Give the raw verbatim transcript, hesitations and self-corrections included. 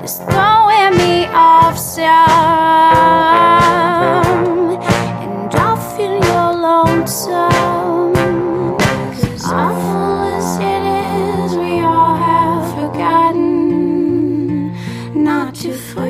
just throwing me off some, and I'll feel you're lonesome. 'Cause awful as it is, we all have forgotten not to forget.